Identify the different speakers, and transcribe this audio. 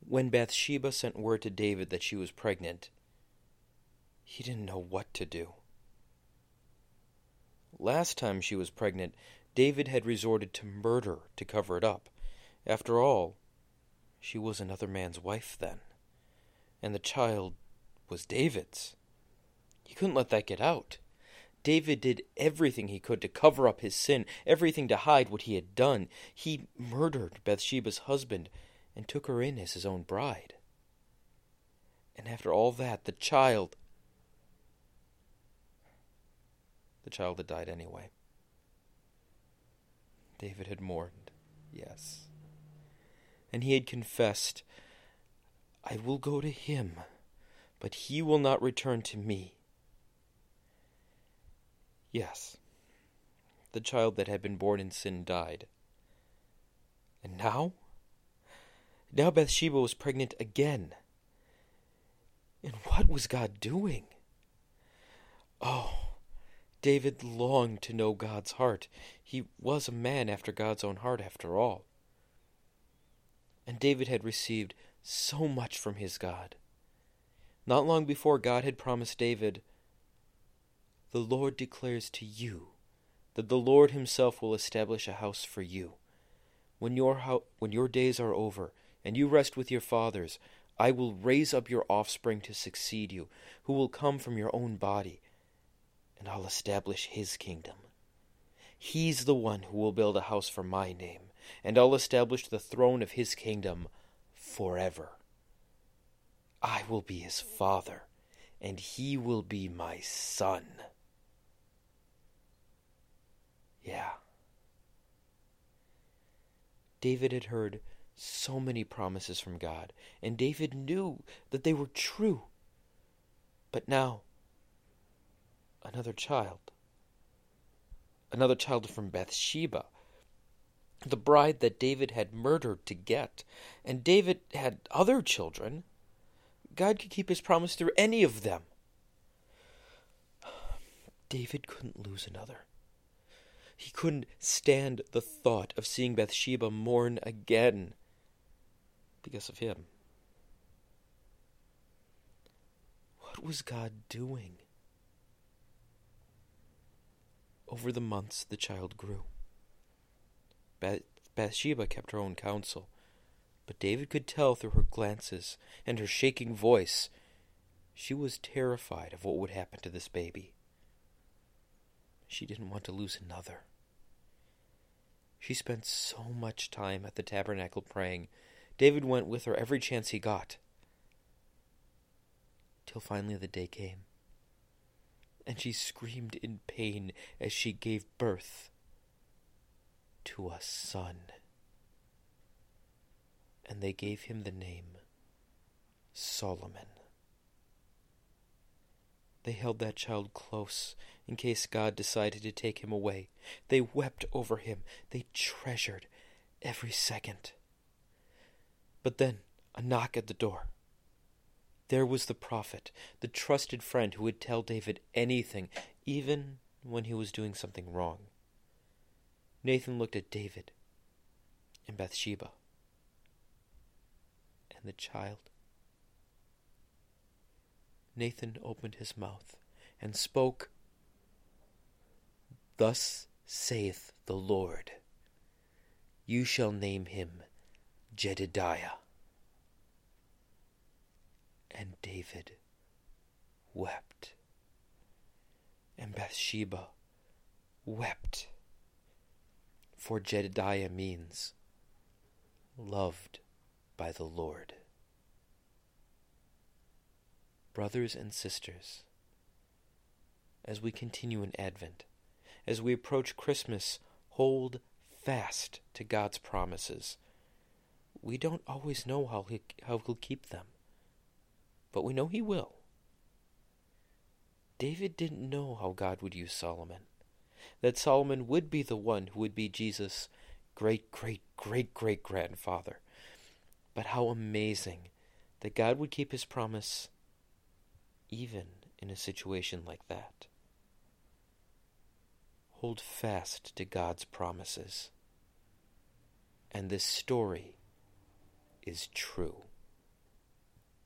Speaker 1: When Bathsheba sent word to David that she was pregnant, he didn't know what to do. Last time she was pregnant, David had resorted to murder to cover it up. After all, she was another man's wife then, and the child was David's. He couldn't let that get out. David did everything he could to cover up his sin, everything to hide what he had done. He murdered Bathsheba's husband and took her in as his own bride. And after all that, the child had died anyway. David had mourned, yes. And he had confessed, "I will go to him, but he will not return to me." Yes, the child that had been born in sin died. And now? Now Bathsheba was pregnant again. And what was God doing? Oh, David longed to know God's heart. He was a man after God's own heart, after all. And David had received so much from his God. Not long before, God had promised David, "The Lord declares to you that the Lord himself will establish a house for you. When your days are over and you rest with your fathers, I will raise up your offspring to succeed you, who will come from your own body, and I'll establish his kingdom. He's the one who will build a house for my name, and I'll establish the throne of his kingdom forever. I will be his father, and he will be my son." Yeah. David had heard so many promises from God, and David knew that they were true. But now, another child from Bathsheba, the bride that David had murdered to get, and David had other children. God could keep his promise through any of them. David couldn't lose another. He couldn't stand the thought of seeing Bathsheba mourn again because of him. What was God doing? Over the months, the child grew. Bathsheba kept her own counsel, but David could tell through her glances and her shaking voice she was terrified of what would happen to this baby. She didn't want to lose another. She spent so much time at the tabernacle praying. David went with her every chance he got. Till finally the day came, and she screamed in pain as she gave birth to a son. And they gave him the name Solomon. They held that child close in case God decided to take him away. They wept over him. They treasured every second. But then, a knock at the door. There was the prophet, the trusted friend who would tell David anything, even when he was doing something wrong. Nathan looked at David and Bathsheba and the child. Nathan opened his mouth and spoke, "Thus saith the Lord, you shall name him Jedediah." And David wept, and Bathsheba wept, for Jedediah means loved by the Lord. Brothers and sisters, as we continue in Advent, as we approach Christmas, hold fast to God's promises. We don't always know how He'll keep them, but we know He will. David didn't know how God would use Solomon, that Solomon would be the one who would be Jesus' great-great-great-great-grandfather. But how amazing that God would keep His promise even in a situation like that. Hold fast to God's promises. And this story is true.